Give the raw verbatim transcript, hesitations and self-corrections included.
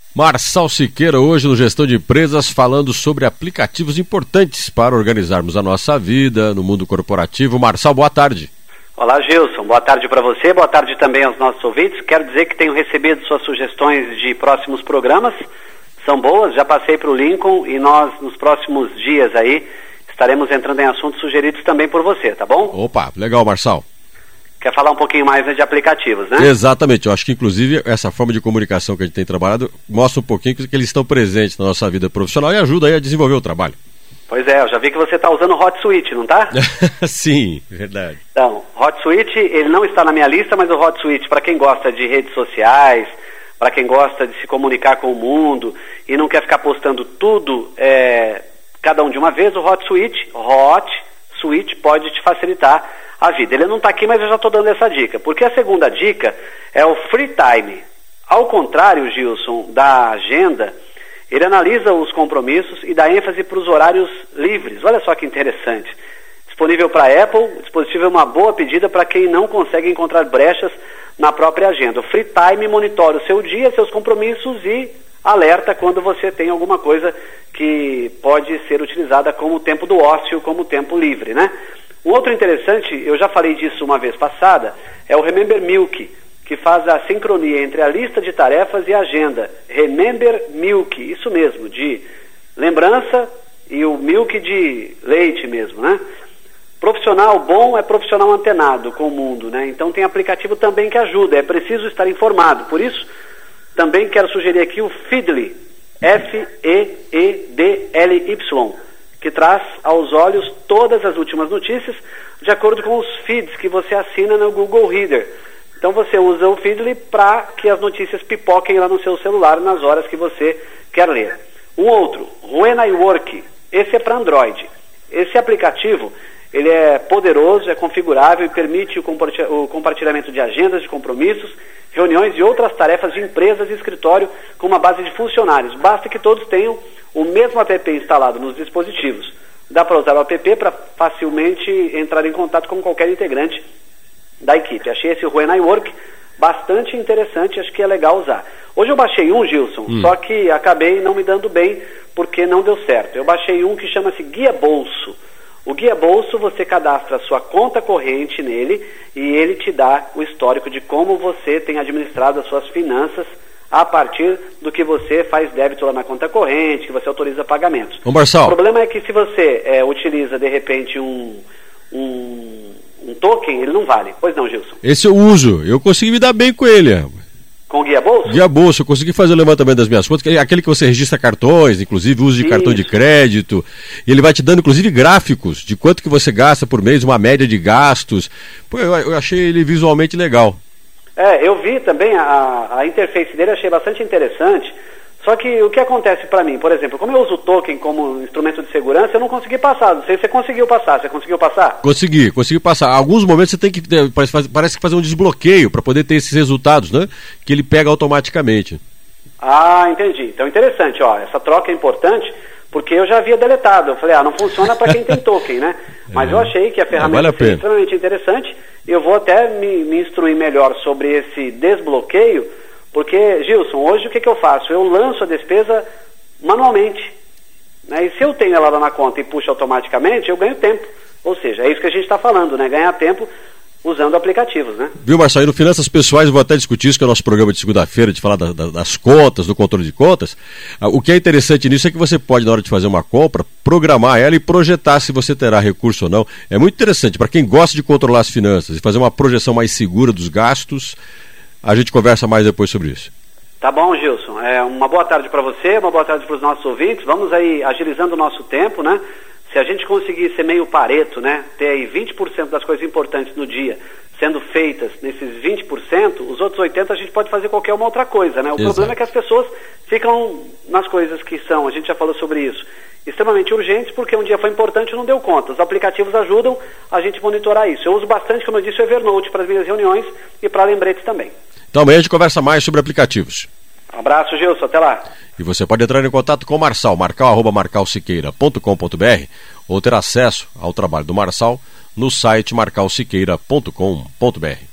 Marçal Siqueira, hoje no Gestão de Empresas, falando sobre aplicativos importantes para organizarmos a nossa vida no mundo corporativo. Marçal, boa tarde. Olá, Gilson. Boa tarde para você, boa tarde também aos nossos ouvintes. Quero dizer que tenho recebido suas sugestões de próximos programas. São boas, já passei para o Lincoln e nós, nos próximos dias aí, estaremos entrando em assuntos sugeridos também por você, tá bom? Opa, legal, Marçal. Quer falar um pouquinho mais, né, de aplicativos, né? Exatamente, eu acho que inclusive essa forma de comunicação que a gente tem trabalhado mostra um pouquinho que eles estão presentes na nossa vida profissional e ajuda aí a desenvolver o trabalho. Pois é, eu já vi que você está usando o HotSuite, não tá? Sim, verdade. Então, HotSuite, ele não está na minha lista, mas o HotSuite, para quem gosta de redes sociais, para quem gosta de se comunicar com o mundo e não quer ficar postando tudo, é, cada um de uma vez, o HotSuite, HotSuite pode te facilitar a vida. Ele não está aqui, mas eu já estou dando essa dica, porque a segunda dica é o Free Time. Ao contrário, Gilson, da agenda, ele analisa os compromissos e dá ênfase para os horários livres. Olha só que interessante. Disponível para Apple, o dispositivo é uma boa pedida para quem não consegue encontrar brechas na própria agenda. O Free Time monitora o seu dia, seus compromissos e alerta quando você tem alguma coisa que pode ser utilizada como tempo do ócio, como tempo livre, né? Um outro interessante, eu já falei disso uma vez passada, é o Remember Milk, que faz a sincronia entre a lista de tarefas e a agenda. Remember Milk, isso mesmo, de lembrança e o milk de leite mesmo, né? Profissional bom é profissional antenado com o mundo, né? Então tem aplicativo também que ajuda, é preciso estar informado. Por isso, também quero sugerir aqui o Feedly, F E E D L Y, que traz aos olhos todas as últimas notícias de acordo com os feeds que você assina no Google Reader. Então você usa o Feedly para que as notícias pipoquem lá no seu celular nas horas que você quer ler. Um outro, When I Work, esse é para Android. Esse aplicativo, ele é poderoso, é configurável e permite o, compartilha- o compartilhamento de agendas de compromissos, reuniões e outras tarefas de empresas e escritório com uma base de funcionários. Basta que todos tenham o mesmo app instalado nos dispositivos. Dá para usar o app para facilmente entrar em contato com qualquer integrante da equipe. Achei esse When I Work bastante interessante, acho que é legal usar. Hoje eu baixei um, Gilson, hum. só que acabei não me dando bem porque não deu certo. Eu baixei um que chama-se Guia Bolso. O Guia Bolso, você cadastra a sua conta corrente nele e ele te dá o histórico de como você tem administrado as suas finanças a partir do que você faz débito lá na conta corrente, que você autoriza pagamentos. Ô Marçal. O problema é que se você é, utiliza, de repente, um, um, um token, ele não vale. Pois não, Gilson? Esse eu uso, eu consegui me dar bem com ele. Com o Guia Bolso? Guia Bolso, eu consegui fazer o levantamento das minhas contas, aquele que você registra cartões, inclusive uso de Isso. cartão de crédito, e ele vai te dando inclusive gráficos de quanto que você gasta por mês, uma média de gastos. Pô, eu, eu achei ele visualmente legal. É, eu vi também a, a interface dele, achei bastante interessante, só que o que acontece para mim, por exemplo, como eu uso o token como instrumento de segurança, eu não consegui passar, não sei se você conseguiu passar, você conseguiu passar? Consegui, consegui passar. Alguns momentos você tem que, parece, parece que fazer um desbloqueio para poder ter esses resultados, né, que ele pega automaticamente. Ah, entendi, então interessante, ó, essa troca é importante, porque eu já havia deletado, eu falei, ah, não funciona para quem tem token, né? Mas é. eu achei que a ferramenta vale a foi extremamente interessante, e eu vou até me, me instruir melhor sobre esse desbloqueio, porque, Gilson, hoje o que, que eu faço? Eu lanço a despesa manualmente, né? E se eu tenho ela lá na conta e puxo automaticamente, eu ganho tempo. Ou seja, é isso que a gente está falando, né? Ganhar tempo usando aplicativos, né? Viu, Marçal? E no Finanças Pessoais eu vou até discutir isso, que é o nosso programa de segunda-feira, de falar da, da, das contas, do controle de contas. O que é interessante nisso é que você pode, na hora de fazer uma compra, programar ela e projetar se você terá recurso ou não. É muito interessante, para quem gosta de controlar as finanças e fazer uma projeção mais segura dos gastos. A gente conversa mais depois sobre isso. Tá bom, Gilson. É, uma boa tarde para você, uma boa tarde para os nossos ouvintes. Vamos aí agilizando o nosso tempo, né? Se a gente conseguir ser meio pareto, né? Ter aí vinte por cento das coisas importantes no dia sendo feitas nesses vinte por cento, os outros oitenta por cento a gente pode fazer qualquer uma outra coisa, né? O Exato. Problema é que as pessoas ficam nas coisas que são, a gente já falou sobre isso, extremamente urgentes, porque um dia foi importante e não deu conta. Os aplicativos ajudam a gente monitorar isso. Eu uso bastante, como eu disse, o Evernote para as minhas reuniões e para lembretes também. Então amanhã a gente conversa mais sobre aplicativos. Um abraço, Gilson, até lá. E você pode entrar em contato com o Marçal, marcal arroba marcal siqueira ponto com ponto br, ou ter acesso ao trabalho do Marçal no site marcal siqueira ponto com ponto br.